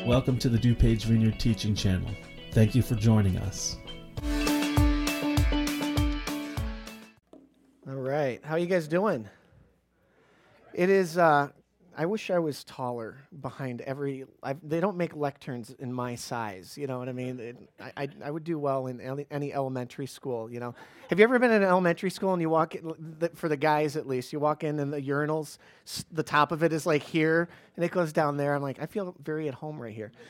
Welcome to the DuPage Vineyard Teaching Channel. Thank you for joining us. All right. How you guys doing? It is, I wish I was taller behind they don't make lecterns in my size, you know what I mean? I would do well in any elementary school, you know. Have you ever been in an elementary school and you walk in, for the guys at least, you walk in and the urinals, the top of it is like here, and it goes down there. I'm like, I feel very at home right here.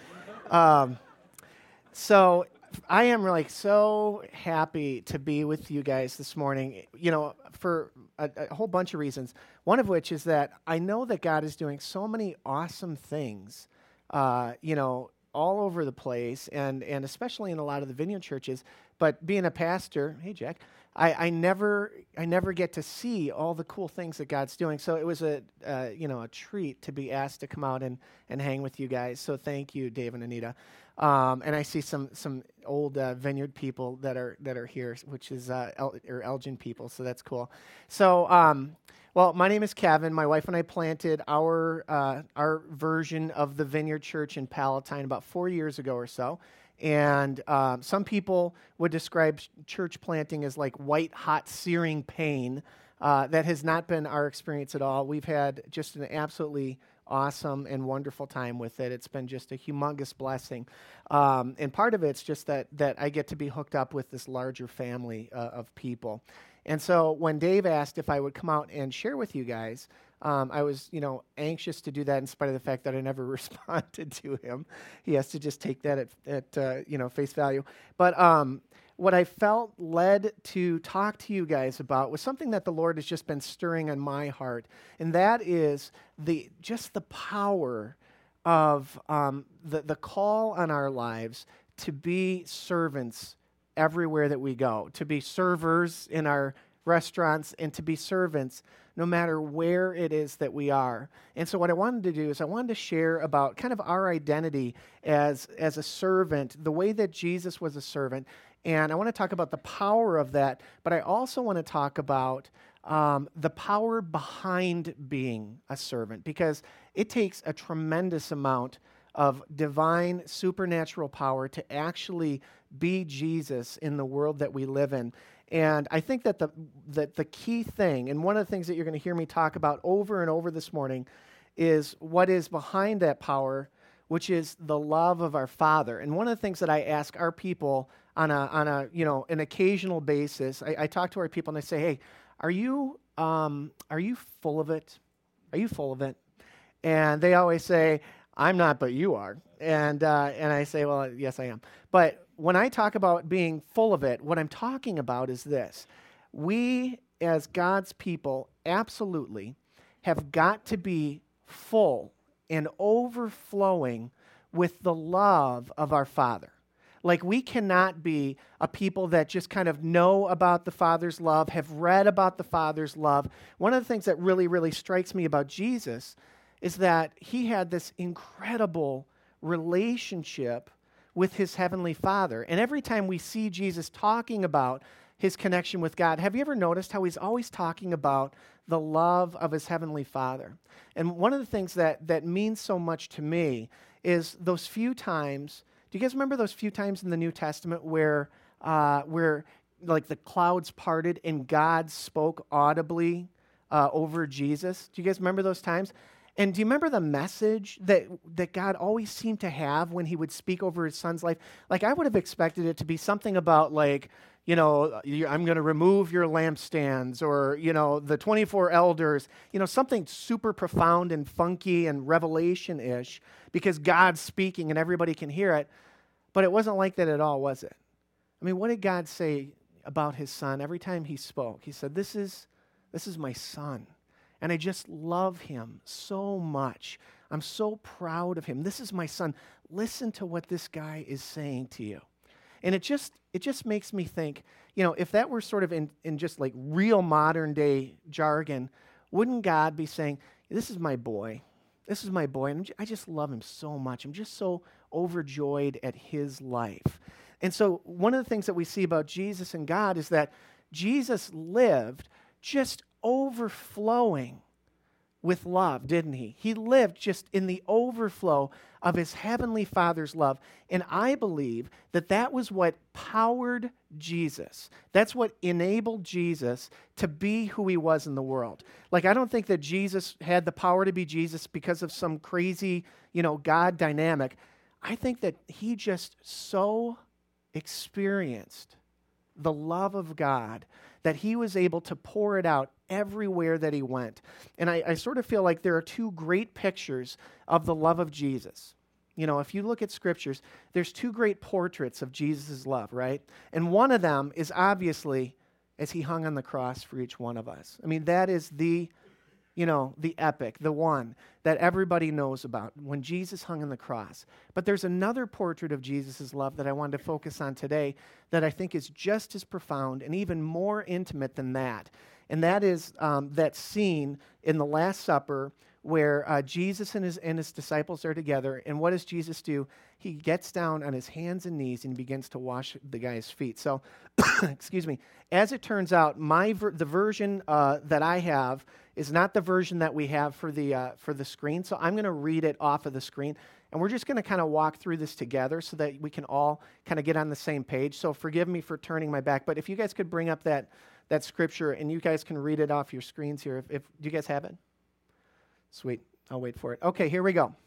So I am like so happy to be with you guys this morning, you know, for a whole bunch of reasons. One of which is that I know that God is doing so many awesome things, you know, all over the place, and especially in a lot of the Vineyard churches. But being a pastor, hey Jack, I never get to see all the cool things that God's doing. So it was a treat to be asked to come out and hang with you guys. So thank you, Dave and Anita. And I see some old Vineyard people that are here, which is Elgin people. So that's cool. So well, my name is Kevin. My wife and I planted our version of the Vineyard Church in Palatine about 4 years ago or so. And some people would describe church planting as like white hot searing pain. That has not been our experience at all. We've had just an absolutely awesome and wonderful time with it. It's been just a humongous blessing. And part of it's just that I get to be hooked up with this larger family of people. And so when Dave asked if I would come out and share with you guys, I was, anxious to do that in spite of the fact that I never responded to him. He has to just take that at face value. But what I felt led to talk to you guys about was something that the Lord has just been stirring in my heart, and that is the power of the call on our lives to be servants everywhere that we go, to be servers in our restaurants, and to be servants no matter where it is that we are. And so what I wanted to do is I wanted to share about kind of our identity as a servant, the way that Jesus was a servant. And I want to talk about the power of that, but I also want to talk about the power behind being a servant, because it takes a tremendous amount of divine supernatural power to actually be Jesus in the world that we live in. And I think that the key thing, and one of the things that you're going to hear me talk about over and over this morning, is what is behind that power, which is the love of our Father. And one of the things that I ask our people on an occasional basis, I talk to our people and I say, hey, are you full of it? Are you full of it? And they always say, I'm not, but you are. And I say, well, yes, I am. But when I talk about being full of it, what I'm talking about is this. We, as God's people, absolutely have got to be full and overflowing with the love of our Father. Like, we cannot be a people that just kind of know about the Father's love, have read about the Father's love. One of the things that really, really strikes me about Jesus is that he had this incredible relationship with his heavenly Father. And every time we see Jesus talking about his connection with God, have you ever noticed how he's always talking about the love of his heavenly Father? And one of the things that means so much to me is those few times. Do you guys remember those few times in the New Testament where like the clouds parted and God spoke audibly over Jesus? Do you guys remember those times? And do you remember the message that God always seemed to have when he would speak over his son's life? Like, I would have expected it to be something about, like, I'm going to remove your lampstands, or, the 24 elders, something super profound and funky and revelation-ish, because God's speaking and everybody can hear it. But it wasn't like that at all, was it? I mean, what did God say about his son every time he spoke? He said, this is my son. And I just love him so much. I'm so proud of him. This is my son. Listen to what this guy is saying to you. And it just makes me think, if that were sort of in just like real modern day jargon, wouldn't God be saying, this is my boy. This is my boy. And I just love him so much. I'm just so overjoyed at his life. And so one of the things that we see about Jesus and God is that Jesus lived just overflowing with love, didn't he? He lived just in the overflow of his heavenly Father's love. And I believe that that was what powered Jesus. That's what enabled Jesus to be who he was in the world. Like, I don't think that Jesus had the power to be Jesus because of some crazy, God dynamic. I think that he just so experienced the love of God that he was able to pour it out everywhere that he went. And I sort of feel like there are two great pictures of the love of Jesus. If you look at scriptures, there's two great portraits of Jesus' love, right? And one of them is obviously as he hung on the cross for each one of us. I mean, that is the epic, the one that everybody knows about, when Jesus hung on the cross. But there's another portrait of Jesus' love that I wanted to focus on today that I think is just as profound and even more intimate than that. And that is that scene in the Last Supper where Jesus and his disciples are together. And what does Jesus do? He gets down on his hands and knees and begins to wash the guy's feet. So, excuse me, as it turns out, the version that I have is not the version that we have for the screen. So I'm going to read it off of the screen. And we're just going to kind of walk through this together so that we can all kind of get on the same page. So forgive me for turning my back. But if you guys could bring up that scripture and you guys can read it off your screens here. Do you guys have it? Sweet. I'll wait for it. Okay, here we go.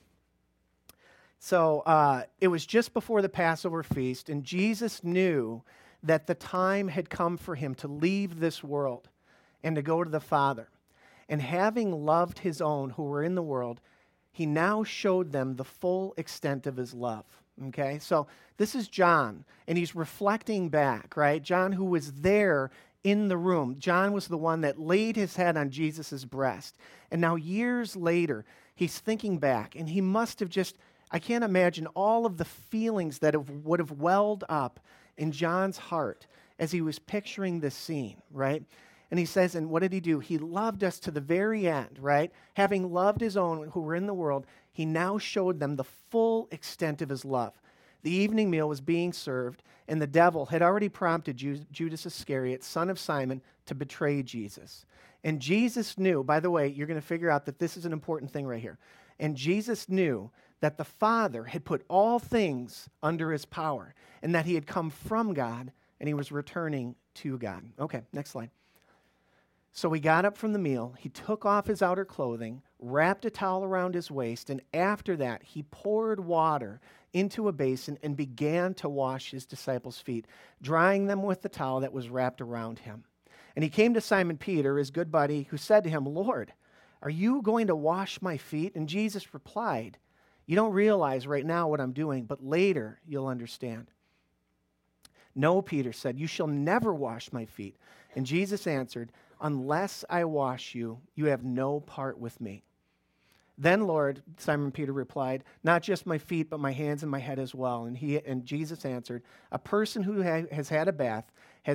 So it was just before the Passover feast, and Jesus knew that the time had come for him to leave this world and to go to the Father. And having loved his own who were in the world, he now showed them the full extent of his love. Okay, so this is John, and he's reflecting back, right? John, who was there in the room. John was the one that laid his head on Jesus' breast. And now years later, he's thinking back, and he must have I can't imagine all of the feelings that would have welled up in John's heart as he was picturing this scene, right? And he says, and what did he do? He loved us to the very end, right? Having loved his own who were in the world, he now showed them the full extent of his love. The evening meal was being served, and the devil had already prompted Judas Iscariot, son of Simon, to betray Jesus. And Jesus knew, by the way, you're going to figure out that this is an important thing right here. And Jesus knew that the Father had put all things under his power, and that he had come from God, and he was returning to God. Okay, next slide. So he got up from the meal, he took off his outer clothing, wrapped a towel around his waist, and after that he poured water into a basin and began to wash his disciples' feet, drying them with the towel that was wrapped around him. And he came to Simon Peter, his good buddy, who said to him, "Lord, are you going to wash my feet?" And Jesus replied, "You don't realize right now what I'm doing, but later you'll understand." "No," Peter said, "you shall never wash my feet." And Jesus answered, "Unless I wash you, you have no part with me." "Then, Lord," Simon Peter replied, "not just my feet, but my hands and my head as well." And Jesus answered, "A person who has had a bath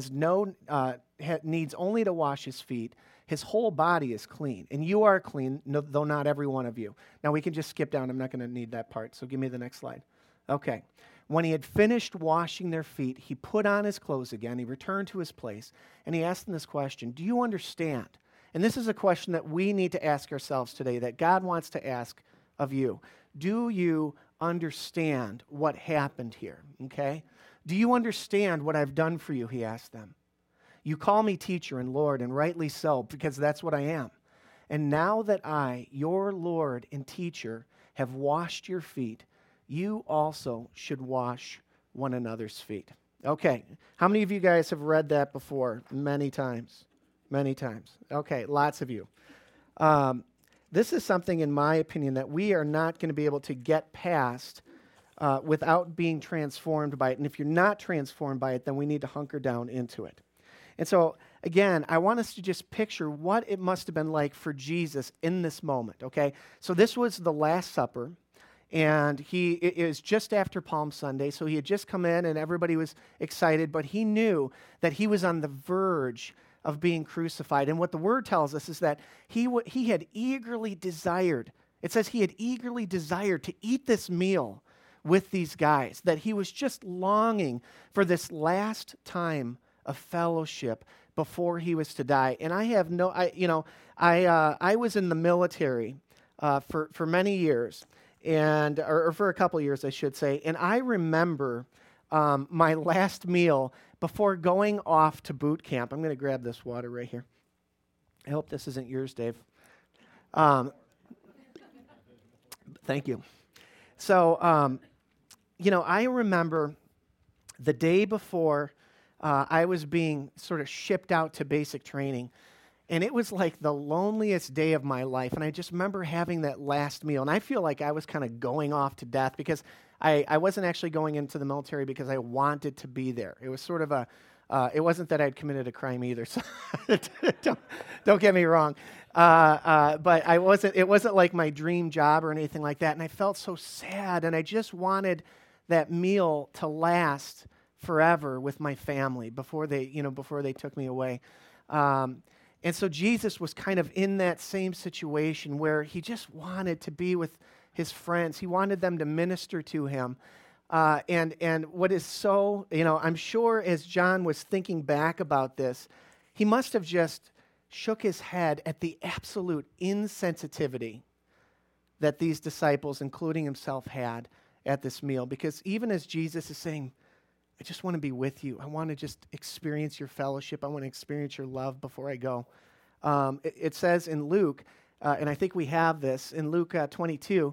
needs only to wash his feet. His whole body is clean, and you are clean, though not every one of you." Now we can just skip down. I'm not going to need that part, so give me the next slide. Okay. When he had finished washing their feet, he put on his clothes again. He returned to his place, and he asked them this question: "Do you understand?" And this is a question that we need to ask ourselves today, that God wants to ask of you. Do you understand what happened here? Okay? Do you understand what I've done for you? He asked them. "You call me teacher and Lord, and rightly so, because that's what I am. And now that I, your Lord and teacher, have washed your feet, you also should wash one another's feet." Okay, how many of you guys have read that before? Many times. Many times. Okay, lots of you. This is something, in my opinion, that we are not going to be able to get past without being transformed by it. And if you're not transformed by it, then we need to hunker down into it. And so, again, I want us to just picture what it must have been like for Jesus in this moment, okay? So this was the Last Supper. And it was just after Palm Sunday, so he had just come in and everybody was excited, but he knew that he was on the verge of being crucified. And what the Word tells us is that he had eagerly desired, it says he had eagerly desired to eat this meal with these guys, that he was just longing for this last time of fellowship before he was to die. And I have no, I was in the military for many years, or for a couple years, I should say. And I remember my last meal before going off to boot camp. I'm going to grab this water right here. I hope this isn't yours, Dave. Thank you. So, I remember the day before I was being sort of shipped out to basic training, and it was like the loneliest day of my life. And I just remember having that last meal, and I feel like I was kind of going off to death because I wasn't actually going into the military because I wanted to be there. It was sort of it wasn't that I'd committed a crime either, so don't get me wrong. But it wasn't like my dream job or anything like that. And I felt so sad, and I just wanted that meal to last forever with my family before they took me away. And so Jesus was kind of in that same situation where he just wanted to be with his friends. He wanted them to minister to him. And what is so, I'm sure as John was thinking back about this, he must have just shook his head at the absolute insensitivity that these disciples, including himself, had at this meal. Because even as Jesus is saying, I just want to be with you. I want to just experience your fellowship. I want to experience your love before I go. It says in Luke, and I think we have this, in Luke 22,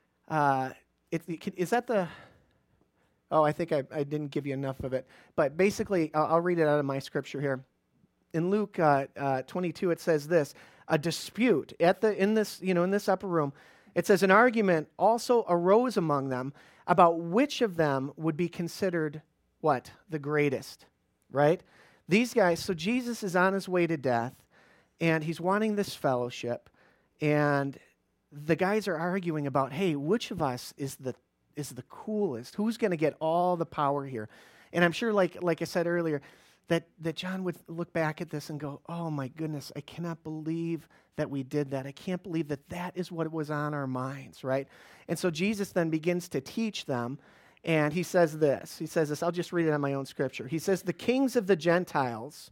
is that the... Oh, I think I didn't give you enough of it. But basically, I'll read it out of my scripture here. In Luke 22, it says this: a dispute in this upper room. It says an argument also arose among them about which of them would be considered what? The greatest, right? These guys. So Jesus is on his way to death, and he's wanting this fellowship, and the guys are arguing about, hey, which of us is the coolest? Who's going to get all the power here? And I'm sure, like I said earlier, that John would look back at this and go, oh my goodness, I cannot believe that we did that. I can't believe that is what was on our minds, right? And so Jesus then begins to teach them, and he says this. I'll just read it on my own scripture. He says, the kings of the Gentiles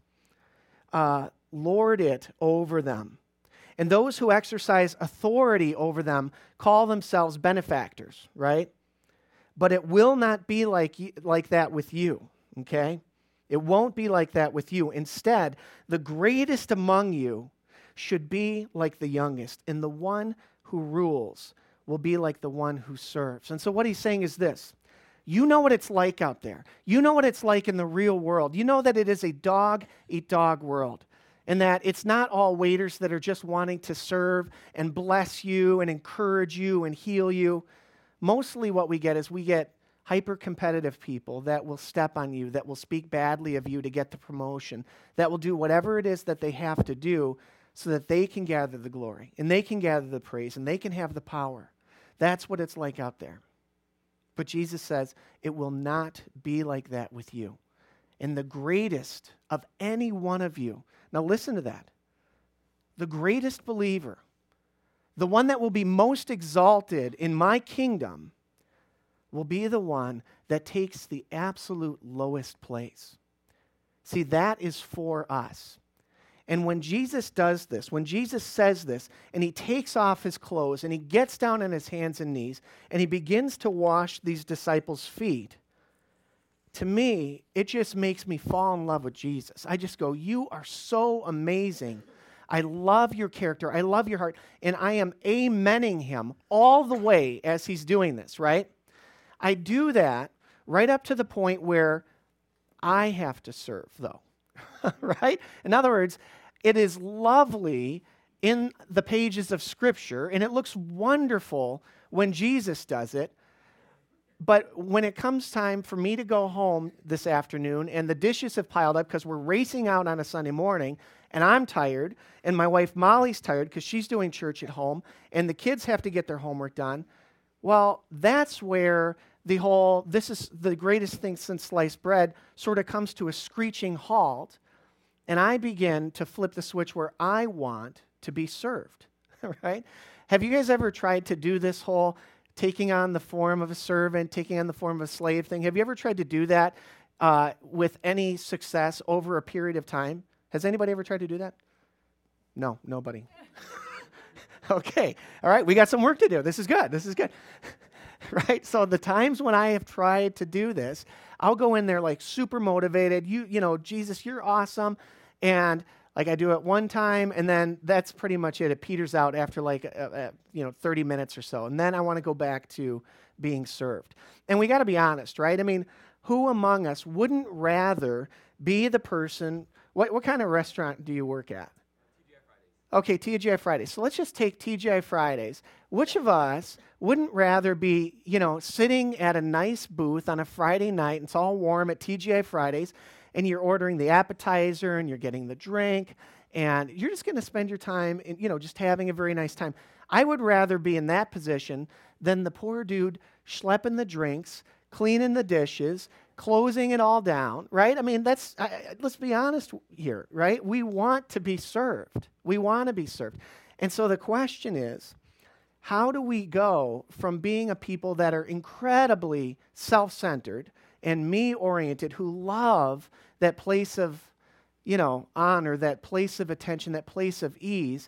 lord it over them, and those who exercise authority over them call themselves benefactors, right? But it will not be like that with you, okay? It won't be like that with you. Instead, the greatest among you should be like the youngest, and the one who rules will be like the one who serves. And so what he's saying is this: you know what it's like out there. You know what it's like in the real world. You know that it is a dog-eat-dog world, and that it's not all waiters that are just wanting to serve and bless you and encourage you and heal you. Mostly what we get hyper-competitive people that will step on you, that will speak badly of you to get the promotion, that will do whatever it is that they have to do so that they can gather the glory, and they can gather the praise, and they can have the power. That's what it's like out there. But Jesus says, it will not be like that with you. And the greatest of any one of you, now listen to that, the greatest believer, the one that will be most exalted in my kingdom, will be the one that takes the absolute lowest place. See, that is for us. And when Jesus does this, when Jesus says this, and he takes off his clothes, and he gets down on his hands and knees, and he begins to wash these disciples' feet, to me, it just makes me fall in love with Jesus. I just go, you are so amazing. I love your character. I love your heart. And I am amening him all the way as he's doing this, right? I do that right up to the point where I have to serve, though, right? In other words, it is lovely in the pages of Scripture, and it looks wonderful when Jesus does it, but when it comes time for me to go home this afternoon, and the dishes have piled up because we're racing out on a Sunday morning, and I'm tired, and my wife Molly's tired because she's doing church at home, and the kids have to get their homework done, well, that's where the whole, this is the greatest thing since sliced bread, sort of comes to a screeching halt, and I begin to flip the switch where I want to be served, right? Have you guys ever tried to do this whole taking on the form of a servant, taking on the form of a slave thing? Have you ever tried to do that with any success over a period of time? Has anybody ever tried to do that? No, nobody. Okay. All right. We got some work to do. This is good. This is good. Right? So the times when I have tried to do this, I'll go in there like super motivated. You know, Jesus, you're awesome. And like I do it one time, and then that's pretty much it. It peters out after like, 30 minutes or so. And then I want to go back to being served. And we got to be honest, right? I mean, who among us wouldn't rather be the person, what kind of restaurant do you work at? Okay, TGI Fridays. So let's just take TGI Fridays. Which of us wouldn't rather be, sitting at a nice booth on a Friday night, and it's all warm at TGI Fridays, and you're ordering the appetizer, and you're getting the drink, and you're just going to spend your time, just having a very nice time. I would rather be in that position than the poor dude schlepping the drinks, cleaning the dishes, closing it all down, right? I mean, let's be honest here, right? We want to be served. We want to be served. And so the question is, how do we go from being a people that are incredibly self-centered and me-oriented, who love that place of, honor, that place of attention, that place of ease,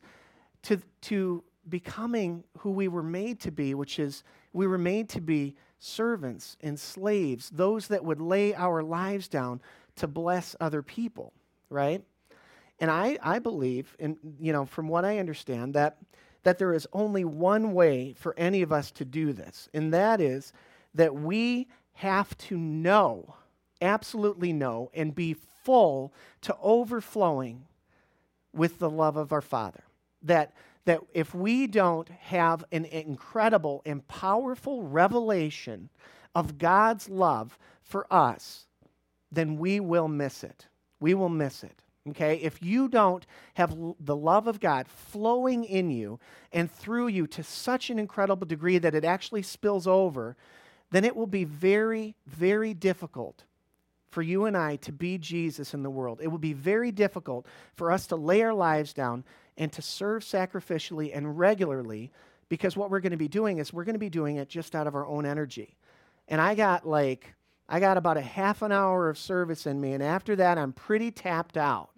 to becoming who we were made to be, which is we were made to be servants and slaves, those that would lay our lives down to bless other people, right? And I believe, and from what I understand, that there is only one way for any of us to do this, and that is that we have to know, absolutely know, and be full to overflowing with the love of our Father. That if we don't have an incredible and powerful revelation of God's love for us, then we will miss it. We will miss it. Okay? If you don't have the love of God flowing in you and through you to such an incredible degree that it actually spills over, then it will be very, very difficult for you and I to be Jesus in the world. It will be very difficult for us to lay our lives down and to serve sacrificially and regularly, because what we're going to be doing is we're going to be doing it just out of our own energy. And I got about a half an hour of service in me, and after that I'm pretty tapped out,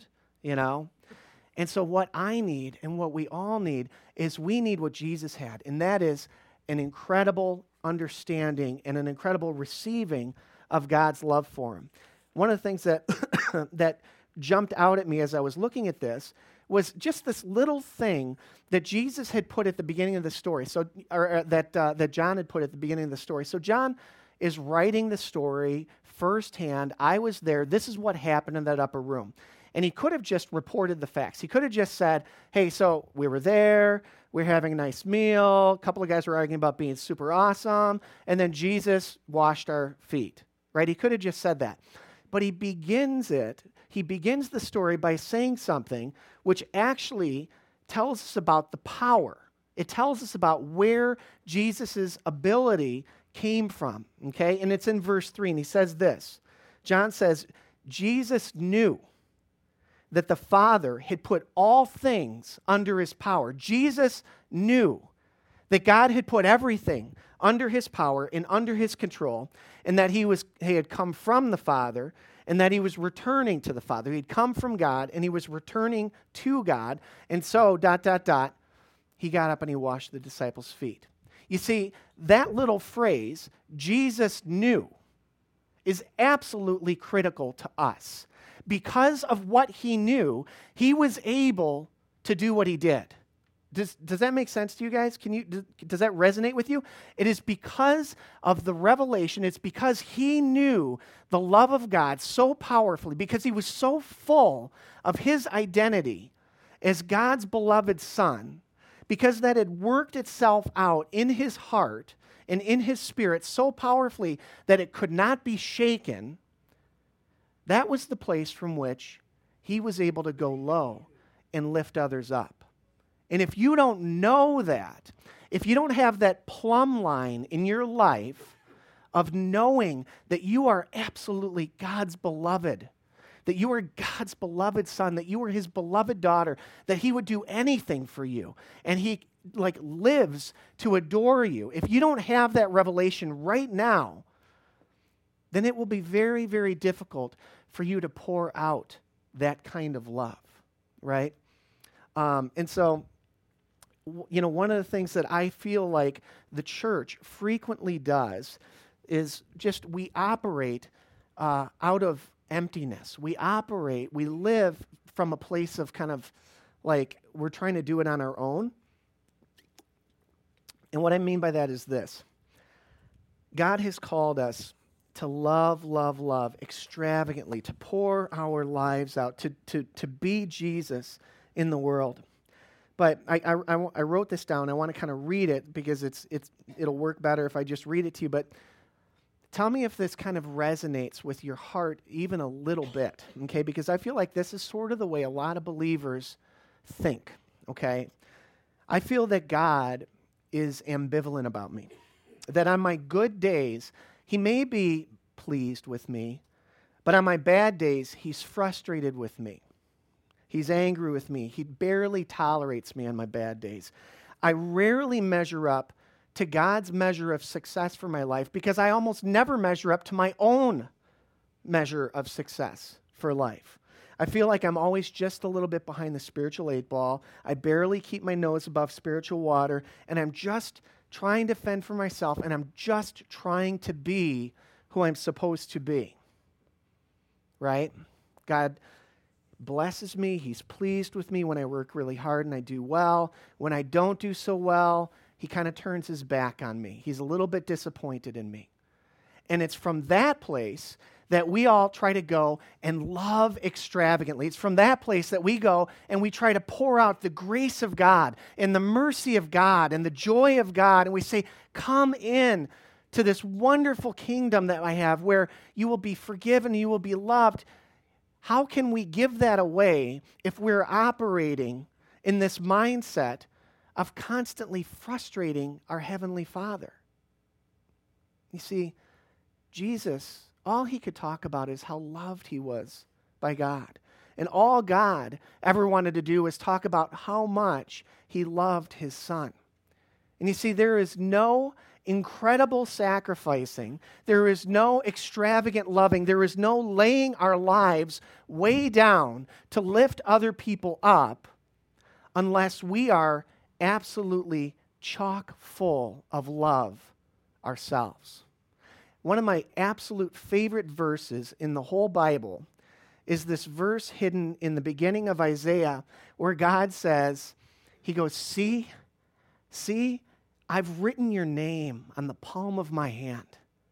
And so what I need and what we all need is we need what Jesus had, and that is an incredible understanding and an incredible receiving of God's love for him. One of the things that that jumped out at me as I was looking at this was just this little thing that Jesus had put at the beginning of the story. That John had put at the beginning of the story. So John is writing the story firsthand. I was there. This is what happened in that upper room. And he could have just reported the facts. He could have just said, hey, so we were there, we were having a nice meal, a couple of guys were arguing about being super awesome, and then Jesus washed our feet, right? He could have just said that. But he begins the story by saying something which actually tells us about the power. It tells us about where Jesus' ability came from, okay? And it's in verse 3, and he says this. John says, Jesus knew that the Father had put all things under his power. Jesus knew that God had put everything under his power and under his control, and that he had come from the Father, and that he was returning to the Father. He had come from God, and he was returning to God, and so, ... he got up and he washed the disciples' feet. You see, that little phrase, Jesus knew, is absolutely critical to us. Because of what he knew, he was able to do what he did. Does that make sense to you guys? Does that resonate with you? It is because of the revelation. It's because he knew the love of God so powerfully, because he was so full of his identity as God's beloved Son, because that had worked itself out in his heart and in his spirit so powerfully that it could not be shaken. That was the place from which he was able to go low and lift others up. And if you don't know that, if you don't have that plumb line in your life of knowing that you are absolutely God's beloved, that you are God's beloved son, that you are his beloved daughter, that he would do anything for you, and he lives to adore you. If you don't have that revelation right now, then it will be very, very difficult for you to pour out that kind of love, right? And so, one of the things that I feel like the church frequently does is just we operate out of emptiness. We live from a place of kind of like we're trying to do it on our own. And what I mean by that is this. God has called us to love, love, love extravagantly, to pour our lives out, to be Jesus in the world. But I wrote this down. I want to kind of read it because it'll work better if I just read it to you. But tell me if this kind of resonates with your heart even a little bit, okay? Because I feel like this is sort of the way a lot of believers think, okay? I feel that God is ambivalent about me. That on my good days, he may be pleased with me, but on my bad days, he's frustrated with me. He's angry with me. He barely tolerates me on my bad days. I rarely measure up to God's measure of success for my life because I almost never measure up to my own measure of success for life. I feel like I'm always just a little bit behind the spiritual 8-ball. I barely keep my nose above spiritual water, and I'm just trying to fend for myself, and I'm just trying to be who I'm supposed to be. Right? God blesses me. He's pleased with me when I work really hard and I do well. When I don't do so well, he kind of turns his back on me. He's a little bit disappointed in me. And it's from that place that we all try to go and love extravagantly. It's from that place that we go and we try to pour out the grace of God and the mercy of God and the joy of God. And we say, come in to this wonderful kingdom that I have where you will be forgiven, you will be loved. How can we give that away if we're operating in this mindset of constantly frustrating our Heavenly Father? You see, Jesus, all he could talk about is how loved he was by God. And all God ever wanted to do was talk about how much he loved his Son. And you see, there is no incredible sacrificing. There is no extravagant loving. There is no laying our lives way down to lift other people up unless we are absolutely chock full of love ourselves. One of my absolute favorite verses in the whole Bible is this verse hidden in the beginning of Isaiah where God says, he goes, see, I've written your name on the palm of my hand.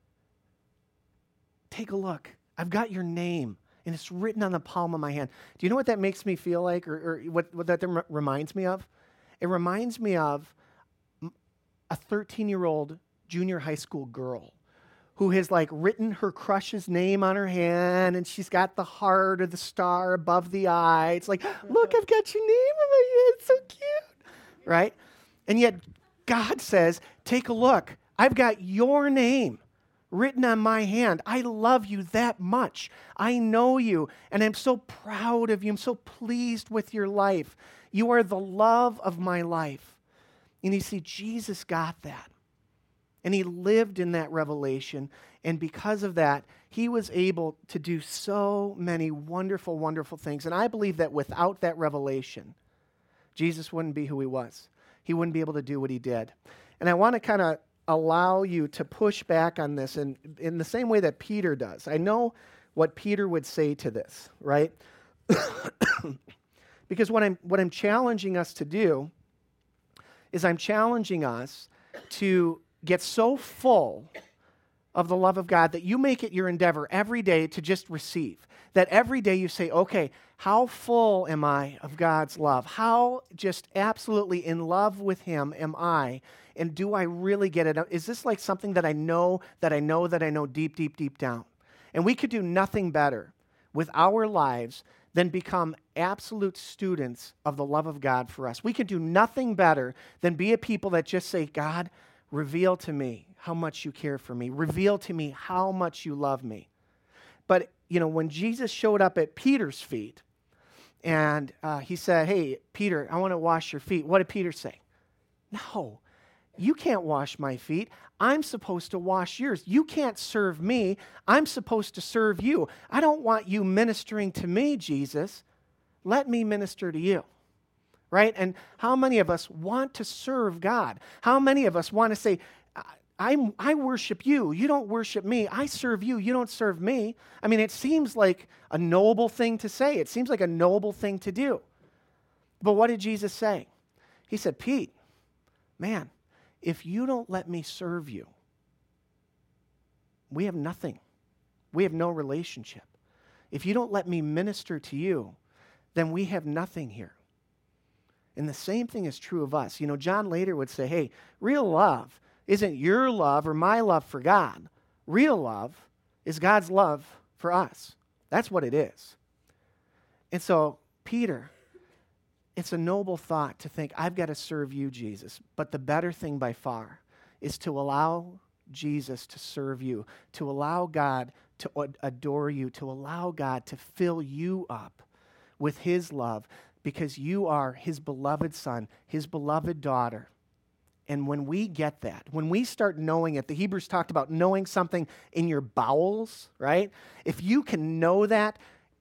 Take a look. I've got your name, and it's written on the palm of my hand. Do you know what that makes me feel like, or what that reminds me of? It reminds me of a 13-year-old junior high school girl who has like written her crush's name on her hand, and she's got the heart or the star above the eye. It's like, look, I've got your name on my hand. It's so cute, right? And yet God says, take a look. I've got your name written on my hand. I love you that much. I know you, and I'm so proud of you. I'm so pleased with your life. You are the love of my life. And you see, Jesus got that. And he lived in that revelation. And because of that, he was able to do so many wonderful, wonderful things. And I believe that without that revelation, Jesus wouldn't be who he was. He wouldn't be able to do what he did. And I want to kind of allow you to push back on this in the same way that Peter does. I know what Peter would say to this, right? Because what I'm challenging us to do is I'm challenging us to get so full of the love of God that you make it your endeavor every day to just receive. That every day you say, okay, how full am I of God's love? How just absolutely in love with him am I? And do I really get it? Is this like something that I know deep, deep, deep down? And we could do nothing better with our lives than become absolute students of the love of God for us. We could do nothing better than be a people that just say, God, reveal to me how much you care for me. Reveal to me how much you love me. But, when Jesus showed up at Peter's feet and he said, hey, Peter, I want to wash your feet. What did Peter say? No, You can't wash my feet. I'm supposed to wash yours. You can't serve me. I'm supposed to serve you. I don't want you ministering to me, Jesus. Let me minister to you. Right? And how many of us want to serve God? How many of us want to say, I worship you. You don't worship me. I serve you. You don't serve me. I mean, it seems like a noble thing to say. It seems like a noble thing to do. But what did Jesus say? He said, Pete, man, if you don't let me serve you, we have nothing. We have no relationship. If you don't let me minister to you, then we have nothing here. And the same thing is true of us. You know, John later would say, hey, real love isn't your love or my love for God. Real love is God's love for us. That's what it is. And so, Peter, it's a noble thought to think, I've got to serve you, Jesus. But the better thing by far is to allow Jesus to serve you, to allow God to adore you, to allow God to fill you up with his love, because you are his beloved son, his beloved daughter. And when we get that, when we start knowing it, the Hebrews talked about knowing something in your bowels, right? If you can know that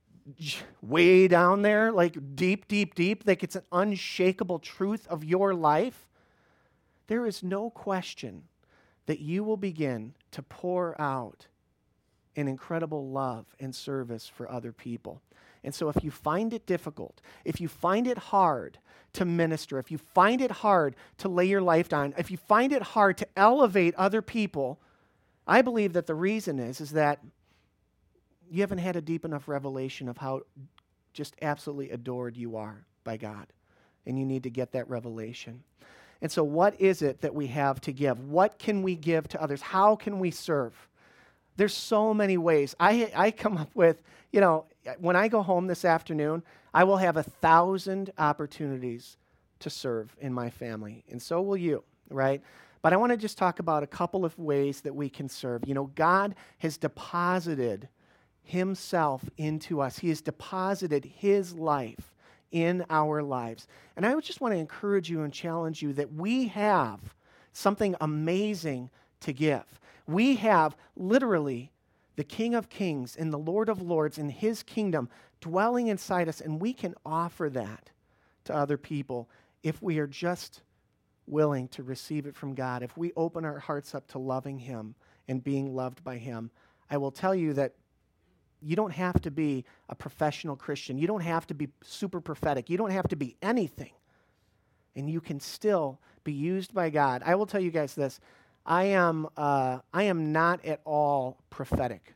way down there, like deep, deep, deep, like it's an unshakable truth of your life, there is no question that you will begin to pour out an incredible love and service for other people. And so if you find it difficult, if you find it hard to minister, if you find it hard to lay your life down, if you find it hard to elevate other people, I believe that the reason is that you haven't had a deep enough revelation of how just absolutely adored you are by God. And you need to get that revelation. And so what is it that we have to give? What can we give to others? How can we serve? There's so many ways. I come up with, you know, when I go home this afternoon, I will have 1,000 opportunities to serve in my family. And so will you, right? But I want to just talk about a couple of ways that we can serve. You know, God has deposited himself into us. He has deposited his life in our lives. And I would just want to encourage you and challenge you that we have something amazing to give. We have literally the King of Kings and the Lord of Lords in his kingdom dwelling inside us, and we can offer that to other people if we are just willing to receive it from God, if we open our hearts up to loving him and being loved by him. I will tell you that you don't have to be a professional Christian. You don't have to be super prophetic. You don't have to be anything. And you can still be used by God. I will tell you guys this. I am not at all prophetic.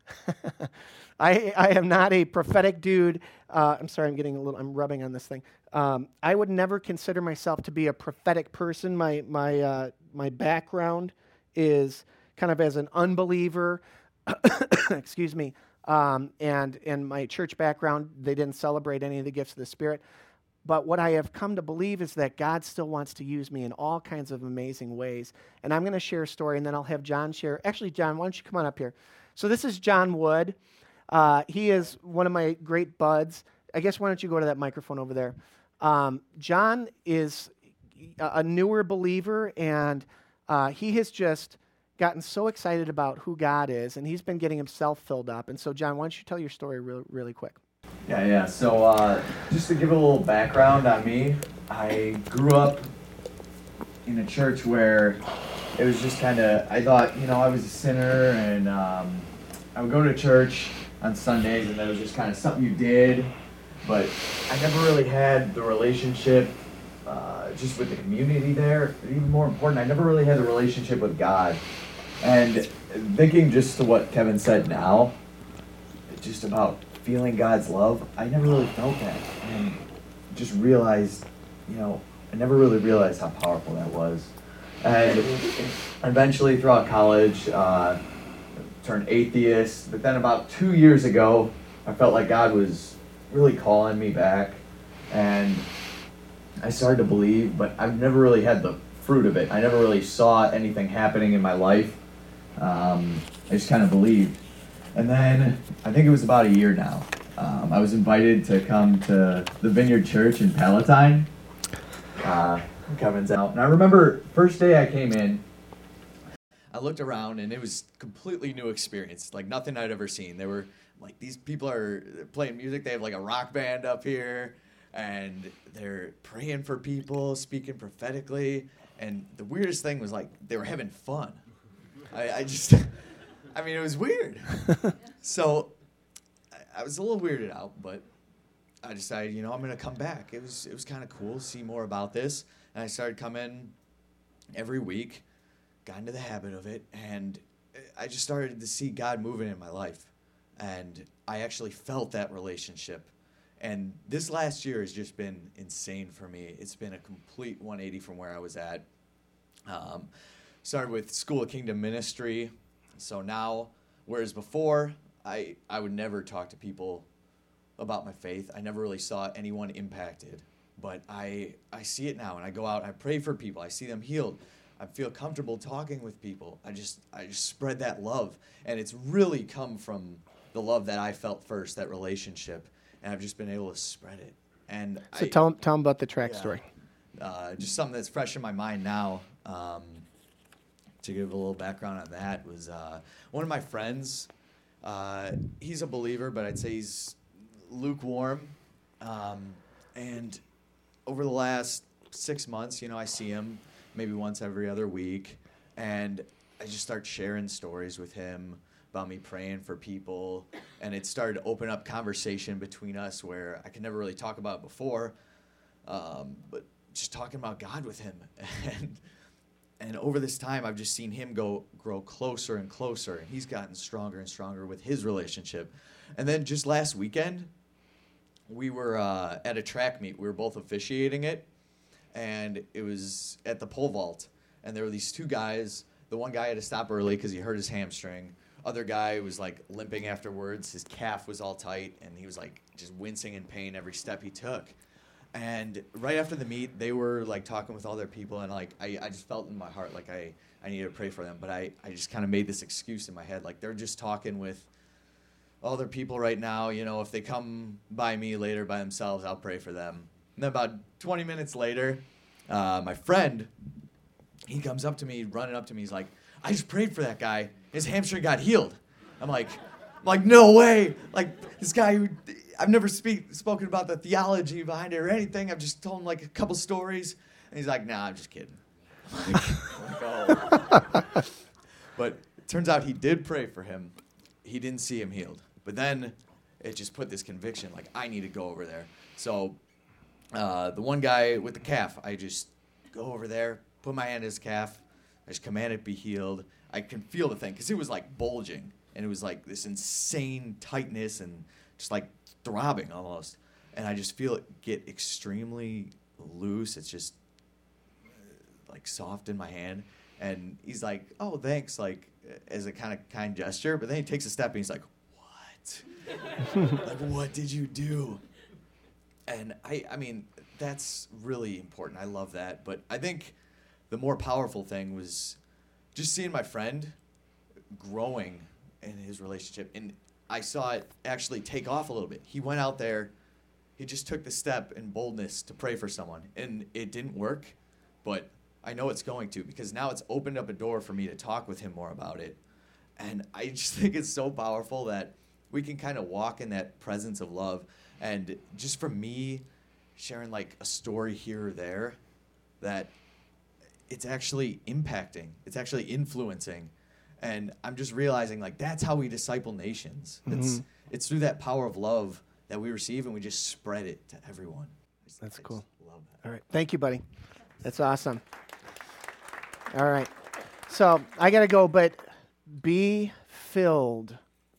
I am not a prophetic dude. I'm sorry, I'm rubbing on this thing. I would never consider myself to be a prophetic person. My background is kind of as an unbeliever. Excuse me. And my church background, they didn't celebrate any of the gifts of the Spirit. But what I have come to believe is that God still wants to use me in all kinds of amazing ways. And I'm going to share a story, and then I'll have John share. Actually, John, why don't you come on up here? So this is John Wood. He is one of my great buds. I guess why don't you go to that microphone over there? John is a newer believer, and he has just gotten so excited about who God is, and he's been getting himself filled up. And so, John, why don't you tell your story really quick? Yeah. So just to give a little background on me, I grew up in a church where it was just kind of, I thought, I was a sinner, and I would go to church on Sundays, and that was just kind of something you did, but I never really had the relationship just with the community there. But even more important, I never really had the relationship with God. And thinking just to what Kevin said now, just about feeling God's love, I never really felt that, and just realized, I never really realized how powerful that was. And eventually throughout college, turned atheist, but then about 2 years ago, I felt like God was really calling me back, and I started to believe, but I've never really had the fruit of it. I never really saw anything happening in my life. I just kind of believed. And then, I think it was about a year now, I was invited to come to the Vineyard Church in Palatine. Kevin's out. And I remember first day I came in, I looked around and it was completely new experience, like nothing I'd ever seen. They were like, these people are playing music. They have like a rock band up here and they're praying for people, speaking prophetically. And the weirdest thing was like, they were having fun. I mean, it was weird. So I was a little weirded out, but I decided, I'm going to come back. It was kind of cool, see more about this. And I started coming every week, got into the habit of it, and I just started to see God moving in my life. And I actually felt that relationship. And this last year has just been insane for me. It's been a complete 180 from where I was at. Started with School of Kingdom Ministry. So now, whereas before, I would never talk to people about my faith. I never really saw anyone impacted. But I see it now, and I go out and I pray for people. I see them healed. I feel comfortable talking with people. I just spread that love. And it's really come from the love that I felt first, that relationship. And I've just been able to spread it. And so tell them about the track story. Just something that's fresh in my mind now. To give a little background on that was one of my friends. He's a believer, but I'd say he's lukewarm. And over the last 6 months, I see him maybe once every other week. And I just start sharing stories with him about me praying for people. And it started to open up conversation between us where I could never really talk about it before. But just talking about God with him. And over this time, I've just seen him grow closer and closer. And he's gotten stronger and stronger with his relationship. And then just last weekend, we were at a track meet. We were both officiating it. And it was at the pole vault. And there were these two guys. The one guy had to stop early because he hurt his hamstring. Other guy was like limping afterwards. His calf was all tight. And he was like just wincing in pain every step he took. And right after the meet, they were like talking with all their people, and like I just felt in my heart like I needed to pray for them. But I just kind of made this excuse in my head, like they're just talking with all their people right now. If they come by me later by themselves, I'll pray for them. And then about 20 minutes later, my friend, he comes up to me, running up to me. He's like, I just prayed for that guy. His hamstring got healed. I'm like, no way. Like this guy who... I've never spoken about the theology behind it or anything. I've just told him like a couple stories. And he's like, nah, I'm just kidding. Oh. But it turns out he did pray for him. He didn't see him healed. But then it just put this conviction, like, I need to go over there. So the one guy with the calf, I just go over there, put my hand in his calf. I just command it be healed. I can feel the thing because it was like bulging. And it was like this insane tightness and just like throbbing almost, and I just feel it get extremely loose. It's just like soft in my hand, and he's like, "Oh, thanks," like as a kind of kind gesture. But then he takes a step and he's like, "What? Like, what did you do?" And I mean, that's really important. I love that. But I think the more powerful thing was just seeing my friend growing in his relationship, and I saw it actually take off a little bit. He went out there, he just took the step in boldness to pray for someone. And it didn't work, but I know it's going to, because now it's opened up a door for me to talk with him more about it. And I just think it's so powerful that we can kind of walk in that presence of love. And just from me sharing like a story here or there, that it's actually impacting, it's actually influencing. And I'm just realizing, like, that's how we disciple nations. Mm-hmm. It's through that power of love that we receive, and we just spread it to everyone. That's cool. Love that. All right. Thank you, buddy. That's awesome. All right. So I got to go, but be filled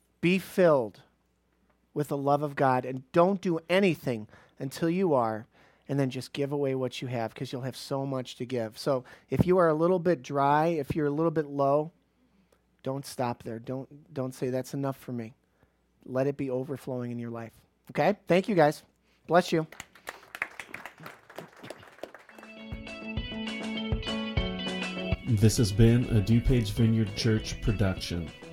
with the love of God, and don't do anything until you are, and then just give away what you have, because you'll have so much to give. So if you are a little bit dry, if you're a little bit low, don't stop there. Don't say that's enough for me. Let it be overflowing in your life. Okay? Thank you, guys. Bless you. This has been a DuPage Vineyard Church production.